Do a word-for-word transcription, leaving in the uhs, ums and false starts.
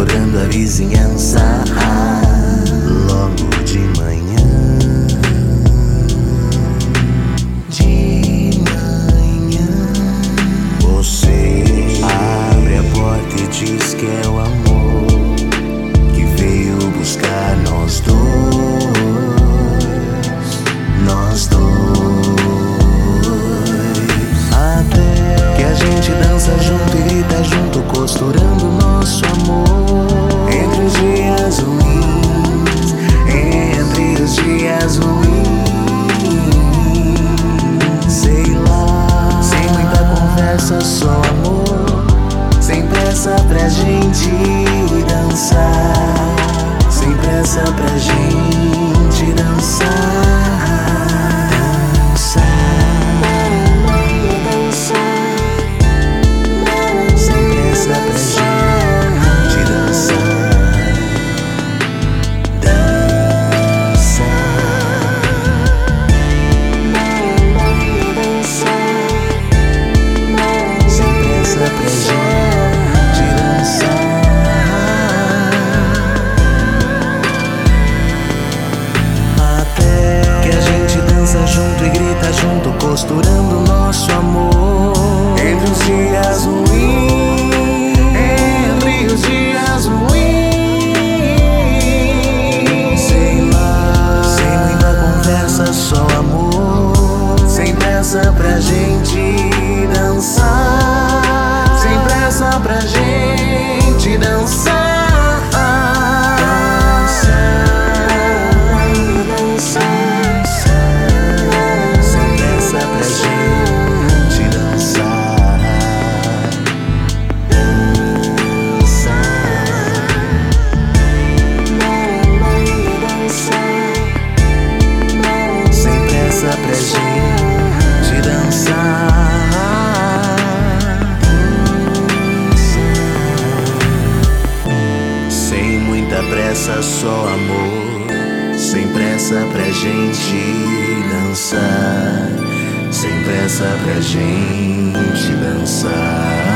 adorando a vizinhança. Logo de manhã, de manhã, você abre a porta e diz que é o amor que veio buscar nós dois, nós dois. Até que a gente dança junto e grita junto, costurando nosso amor entre os dias ruins, entre os dias ruins. Sei lá, sem muita conversa, só amor, sem pressa pra gente dançar, sem pressa pra gente dançar. Junto e grita junto, costurando nosso amor entre os dias ruins, entre os dias ruins. Sei lá, sem muita conversa, só amor, sem pressa pra gente dançar, sem pressa pra gente dançar. Pressa, só amor, sem pressa pra gente dançar, sem pressa pra gente dançar.